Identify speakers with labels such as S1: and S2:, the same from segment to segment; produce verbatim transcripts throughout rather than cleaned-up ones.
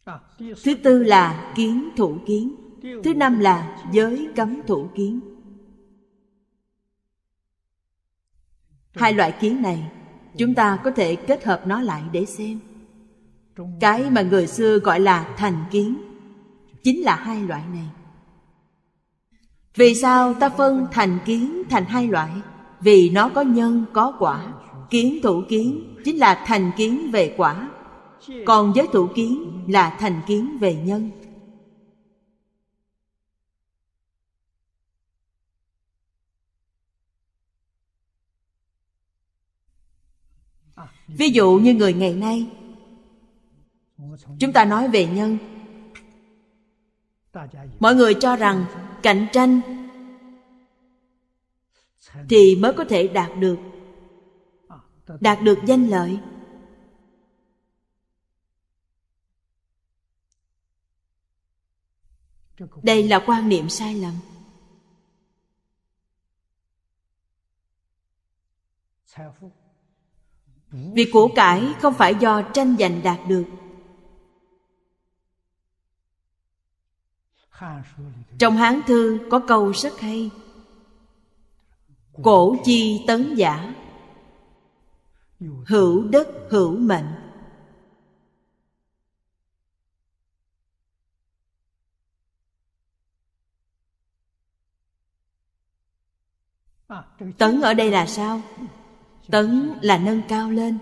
S1: Thứ tư là kiến thủ kiến. Thứ năm là giới cấm thủ kiến. Hai loại kiến này chúng ta có thể kết hợp nó lại để xem. Cái mà người xưa gọi là thành kiến chính là hai loại này. Vì sao ta phân thành kiến thành hai loại? Vì nó có nhân có quả. Kiến thủ kiến chính là thành kiến về quả, còn giới thủ kiến là thành kiến về nhân. Ví dụ như người ngày nay, chúng ta nói về nhân. Mọi người cho rằng cạnh tranh thì mới có thể đạt được Đạt được danh lợi. Đây là quan niệm sai lầm. Việc của cải không phải do tranh giành đạt được. Trong Hán Thư có câu rất hay: cổ chi tấn giả, hữu đất hữu mệnh. Tấn ở đây là sao? Tấn là nâng cao lên,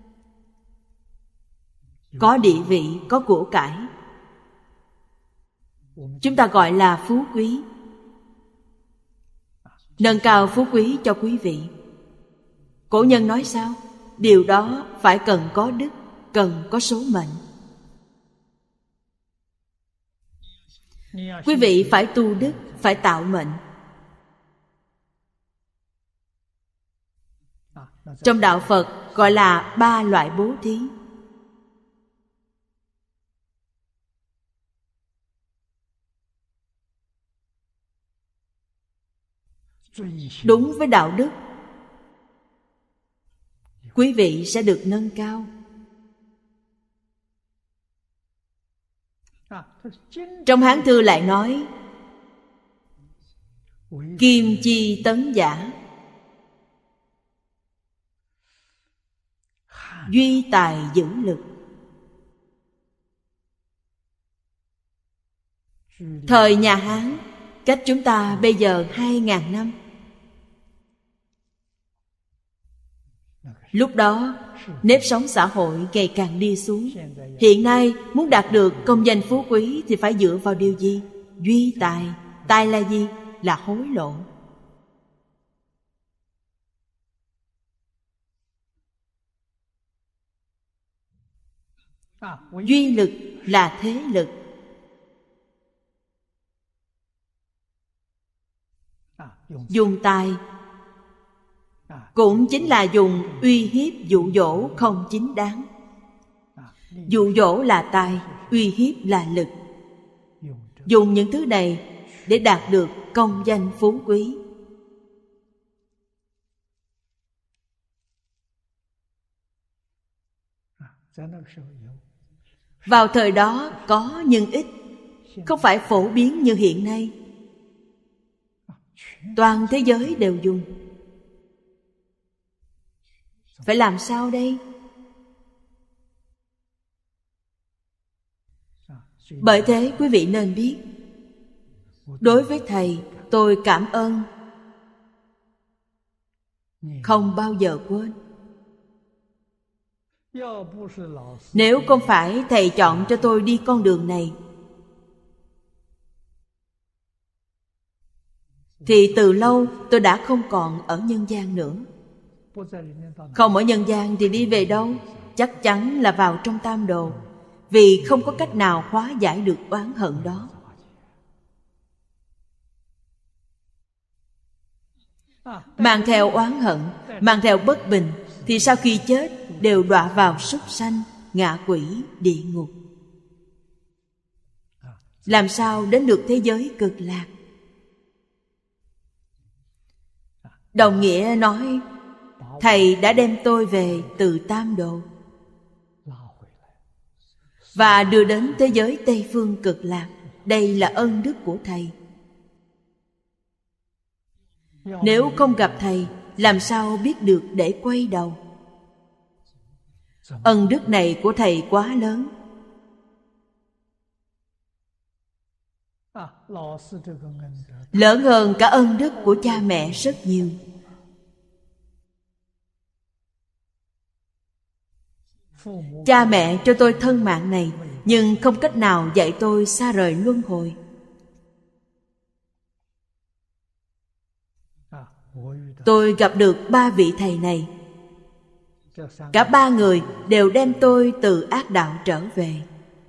S1: có địa vị, có của cải. Chúng ta gọi là phú quý. Nâng cao phú quý cho quý vị. Cổ nhân nói sao? Điều đó phải cần có đức, cần có số mệnh. Quý vị phải tu đức, phải tạo mệnh. Trong đạo Phật gọi là ba loại bố thí. Đúng với đạo đức, quý vị sẽ được nâng cao. Trong Hán Thư lại nói: kim chi tấn giả, duy tài giữ lực. Thời nhà Hán, cách chúng ta bây giờ hai ngàn năm. Lúc đó nếp sống xã hội ngày càng đi xuống. Hiện nay muốn đạt được công danh phú quý thì phải dựa vào điều gì? Duy tài. Tài là gì? Là hối lộ. Duy lực là thế lực. Dùng tài cũng chính là dùng uy hiếp dụ dỗ không chính đáng. Dụ dỗ là tài, uy hiếp là lực. Dùng những thứ này để đạt được công danh phú quý. Vào thời đó có nhưng ít, không phải phổ biến như hiện nay. Toàn thế giới đều dùng. Phải làm sao đây? Bởi thế quý vị nên biết, đối với Thầy tôi cảm ơn không bao giờ quên. Nếu không phải Thầy chọn cho tôi đi con đường này thì từ lâu tôi đã không còn ở nhân gian nữa. Không ở nhân gian thì đi về đâu? Chắc chắn là vào trong tam đồ. Vì không có cách nào hóa giải được oán hận đó. Mang theo oán hận, mang theo bất bình, thì sau khi chết đều đọa vào súc sanh, ngạ quỷ, địa ngục. Làm sao đến được thế giới cực lạc? Đồng nghĩa nói, Thầy đã đem tôi về từ tam đồ, và đưa đến thế giới Tây Phương Cực Lạc. Đây là ân đức của Thầy. Nếu không gặp Thầy, làm sao biết được để quay đầu? Ân đức này của Thầy quá lớn. Lớn hơn cả ân đức của cha mẹ rất nhiều. Cha mẹ cho tôi thân mạng này, nhưng không cách nào dạy tôi xa rời luân hồi. Tôi gặp được ba vị thầy này. Cả ba người đều đem tôi từ ác đạo trở về,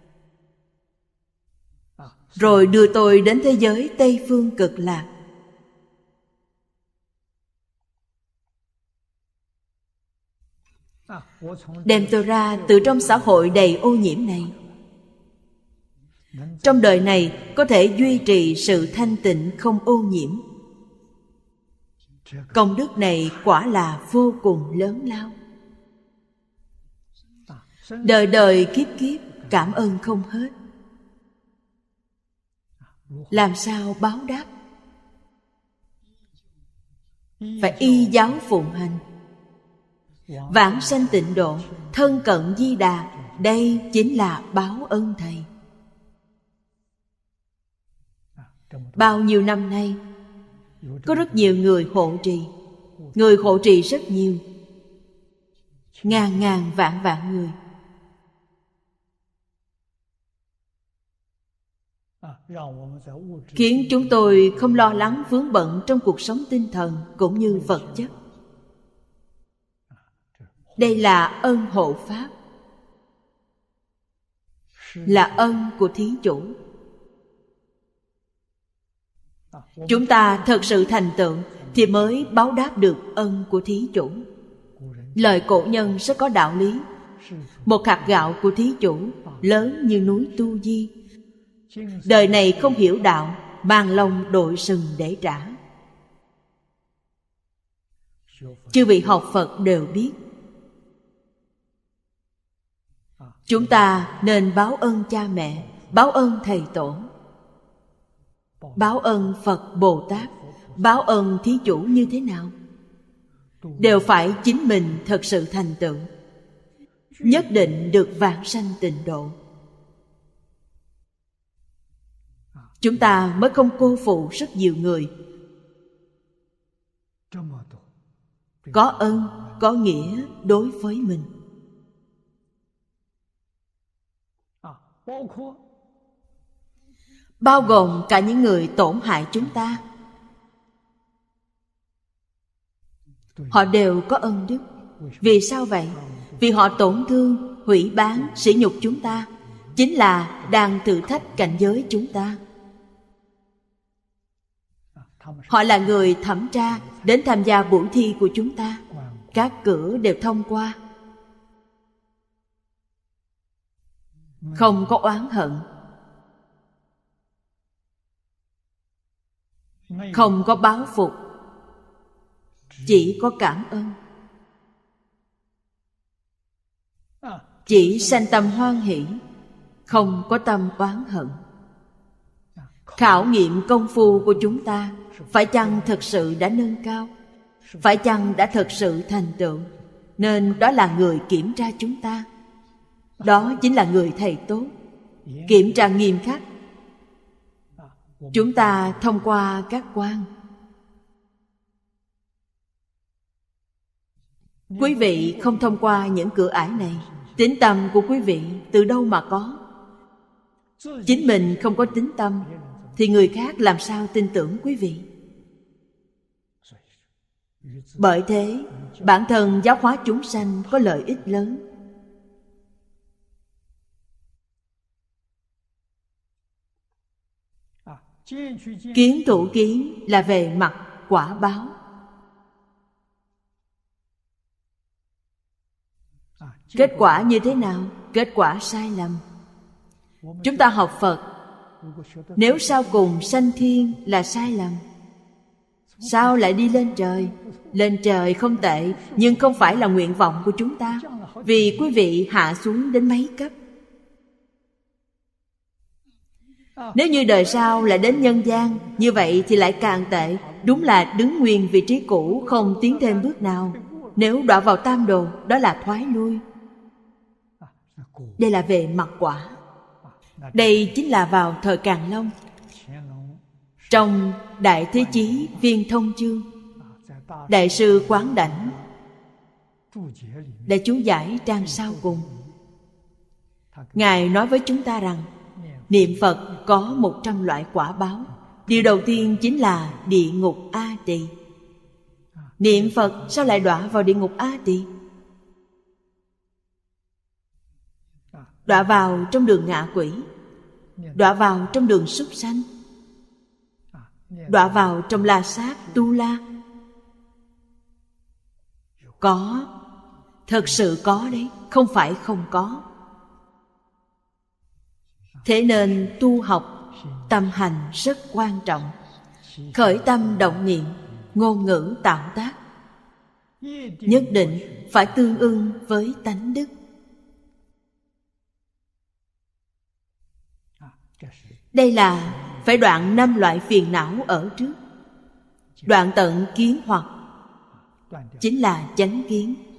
S1: rồi đưa tôi đến thế giới Tây Phương Cực Lạc. Đem tôi ra từ trong xã hội đầy ô nhiễm này. Trong đời này có thể duy trì sự thanh tịnh không ô nhiễm. Công đức này quả là vô cùng lớn lao. Đời đời kiếp kiếp cảm ơn không hết. Làm sao báo đáp? Phải y giáo phụng hành. Vãng sanh tịnh độ, thân cận Di Đà. Đây chính là báo ân Thầy. Bao nhiêu năm nay có rất nhiều người hộ trì. Người hộ trì rất nhiều, ngàn ngàn vạn vạn người. Khiến chúng tôi không lo lắng vướng bận trong cuộc sống tinh thần cũng như vật chất. Đây là ân hộ pháp, là ân của Thí Chủ. Chúng ta thật sự thành tựu thì mới báo đáp được ân của Thí Chủ. Lời cổ nhân rất có đạo lý. Một hạt gạo của Thí Chủ lớn như núi Tu Di. Đời này không hiểu đạo, mang lông đội sừng để trả. Chư vị học Phật đều biết. Chúng ta nên báo ơn cha mẹ, báo ơn thầy tổ, báo ơn Phật Bồ Tát, báo ơn Thí Chủ như thế nào? Đều phải chính mình thật sự thành tựu, nhất định được vãng sanh tịnh độ. Chúng ta mới không cô phụ rất nhiều người. Có ân, có nghĩa đối với mình. Bao gồm cả những người tổn hại chúng ta. Họ đều có ân đức. Vì sao vậy? Vì họ tổn thương, hủy báng, sỉ nhục chúng ta, chính là đang thử thách cảnh giới chúng ta. Họ là người thẩm tra đến tham gia buổi thi của chúng ta. Các cửa đều thông qua. Không có oán hận, không có báo phục, chỉ có cảm ơn. Chỉ sanh tâm hoan hỷ, không có tâm oán hận. Khảo nghiệm công phu của chúng ta phải chăng thực sự đã nâng cao, phải chăng đã thực sự thành tựu. Nên đó là người kiểm tra chúng ta. Đó chính là người thầy tốt, kiểm tra nghiêm khắc. Chúng ta thông qua các quan. Quý vị không thông qua những cửa ải này, tín tâm của quý vị từ đâu mà có? Chính mình không có tín tâm thì người khác làm sao tin tưởng quý vị? Bởi thế, bản thân giáo hóa chúng sanh có lợi ích lớn. Kiến thủ kiến là về mặt quả báo. Kết quả như thế nào? Kết quả sai lầm. Chúng ta học Phật, nếu sau cùng sanh thiên là sai lầm, sao lại đi lên trời? Lên trời không tệ, nhưng không phải là nguyện vọng của chúng ta. Vì quý vị hạ xuống đến mấy cấp, Nếu như đời sau lại đến nhân gian, như vậy thì lại càng tệ. Đúng là đứng nguyên vị trí cũ, không tiến thêm bước nào. Nếu đọa vào tam đồ, đó là thoái lui. Đây là về mặt quả. Đây chính là vào thời Càn Long. Trong Đại Thế Chí Viên Thông Chương, Đại sư Quán Đảnh đã chú giải trang sau cùng. Ngài nói với chúng ta rằng niệm Phật có một trăm loại quả báo. Điều đầu tiên chính là địa ngục A Tỳ. Niệm Phật sao lại đọa vào địa ngục A Tỳ? Đọa vào trong đường ngạ quỷ, đọa vào trong đường súc sanh, đọa vào trong la sát tu la. Có, thật sự có đấy, không phải không có. Thế nên tu học, tâm hành rất quan trọng. Khởi tâm động niệm, ngôn ngữ tạo tác, nhất định phải tương ưng với tánh đức. Đây là phải đoạn năm loại phiền não ở trước. Đoạn tận kiến hoặc chính là chánh kiến.